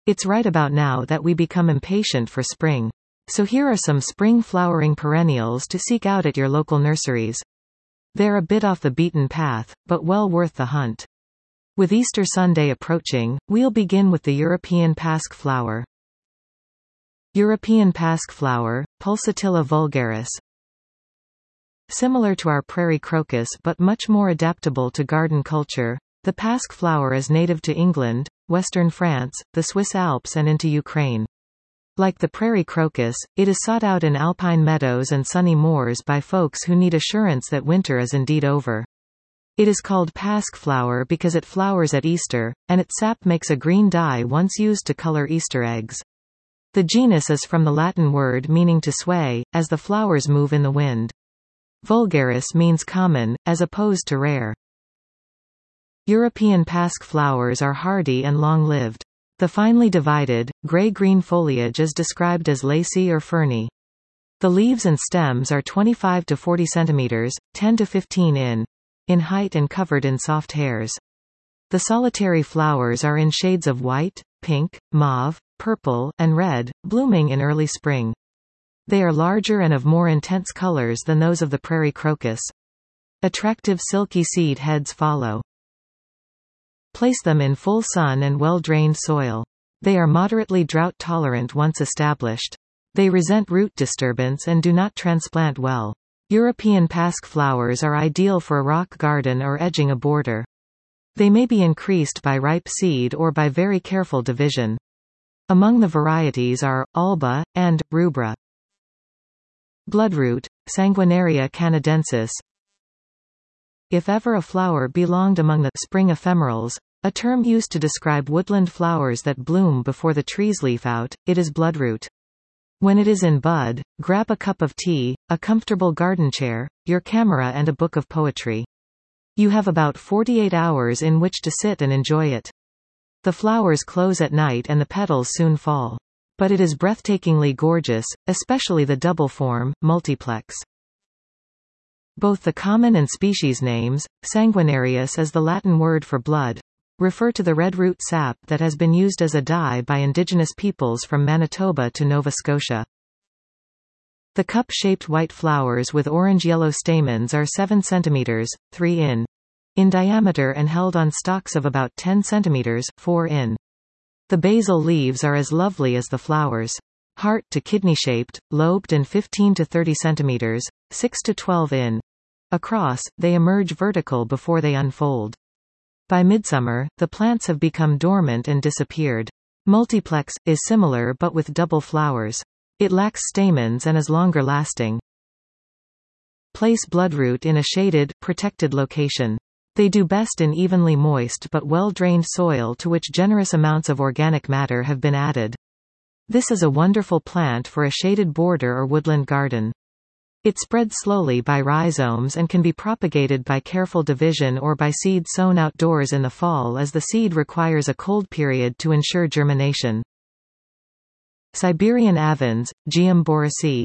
It's right about now that we become impatient for spring. So here are some spring flowering perennials to seek out at your local nurseries. They're a bit off the beaten path, but well worth the hunt. With Easter Sunday approaching, we'll begin with the European pasque flower. European pasque flower, Pulsatilla vulgaris. Similar to our prairie crocus but much more adaptable to garden culture, the pasque flower is native to England, western France, the Swiss Alps and into Ukraine. Like the prairie crocus, it is sought out in alpine meadows and sunny moors by folks who need assurance that winter is indeed over. It is called pasque flower because it flowers at Easter, and its sap makes a green dye once used to color Easter eggs. The genus is from the Latin word meaning to sway, as the flowers move in the wind. Vulgaris means common, as opposed to rare. European pasque flowers are hardy and long-lived. The finely divided, gray-green foliage is described as lacy or ferny. The leaves and stems are 25 to 40 centimeters, 10 to 15 in height and covered in soft hairs. The solitary flowers are in shades of white, pink, mauve, purple, and red, blooming in early spring. They are larger and of more intense colors than those of the prairie crocus. Attractive silky seed heads follow. Place them in full sun and well-drained soil. They are moderately drought-tolerant once established. They resent root disturbance and do not transplant well. European pasque flowers are ideal for a rock garden or edging a border. They may be increased by ripe seed or by very careful division. Among the varieties are, Alba, and, Rubra. Bloodroot, Sanguinaria canadensis. If ever a flower belonged among the spring ephemerals, a term used to describe woodland flowers that bloom before the trees leaf out, it is bloodroot. When it is in bud, grab a cup of tea, a comfortable garden chair, your camera and a book of poetry. You have about 48 hours in which to sit and enjoy it. The flowers close at night and the petals soon fall. But it is breathtakingly gorgeous, especially the double form, multiplex. Both the common and species names, sanguinarius is the Latin word for blood, refer to the red root sap that has been used as a dye by indigenous peoples from Manitoba to Nova Scotia. The cup-shaped white flowers with orange-yellow stamens are 7 cm, 3 in diameter and held on stalks of about 10 cm, 4 in. The basal leaves are as lovely as the flowers. Heart to kidney-shaped, lobed and 15 to 30 cm, 6 to 12 in. Across, they emerge vertical before they unfold. By midsummer, the plants have become dormant and disappeared. Multiplex is similar but with double flowers. It lacks stamens and is longer lasting. Place bloodroot in a shaded, protected location. They do best in evenly moist but well-drained soil to which generous amounts of organic matter have been added. This is a wonderful plant for a shaded border or woodland garden. It spreads slowly by rhizomes and can be propagated by careful division or by seed sown outdoors in the fall as the seed requires a cold period to ensure germination. Siberian avens, Geum boraci.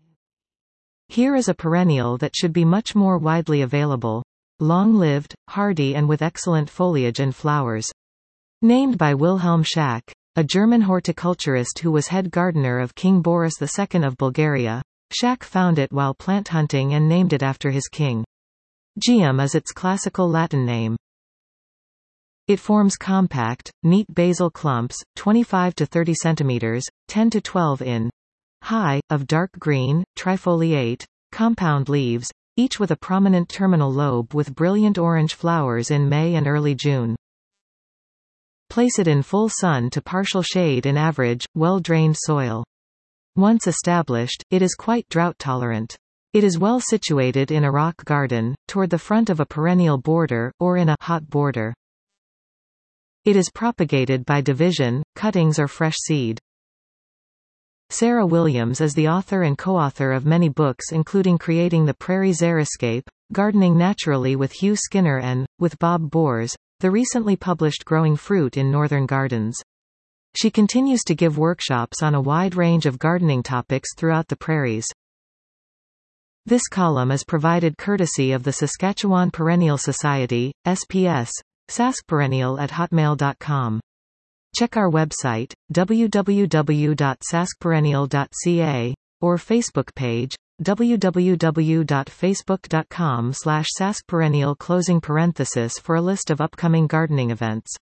Here is a perennial that should be much more widely available. Long-lived, hardy and with excellent foliage and flowers. Named by Wilhelm Schack, a German horticulturist who was head gardener of King Boris II of Bulgaria, Schack found it while plant hunting and named it after his king. Geum is its classical Latin name. It forms compact, neat basal clumps, 25 to 30 cm, 10 to 12 in high, of dark green, trifoliate, compound leaves, each with a prominent terminal lobe with brilliant orange flowers in May and early June. Place it in full sun to partial shade in average, well-drained soil. Once established, it is quite drought-tolerant. It is well situated in a rock garden, toward the front of a perennial border, or in a hot border. It is propagated by division, cuttings or fresh seed. Sarah Williams is the author and co-author of many books including Creating the Prairie Xeriscape, Gardening Naturally with Hugh Skinner and, with Bob Bors, the recently published Growing Fruit in Northern Gardens. She continues to give workshops on a wide range of gardening topics throughout the prairies. This column is provided courtesy of the Saskatchewan Perennial Society, SPS, saskperennial@hotmail.com. Check our website, www.saskperennial.ca, or Facebook page, www.facebook.com/saskperennial for a list of upcoming gardening events.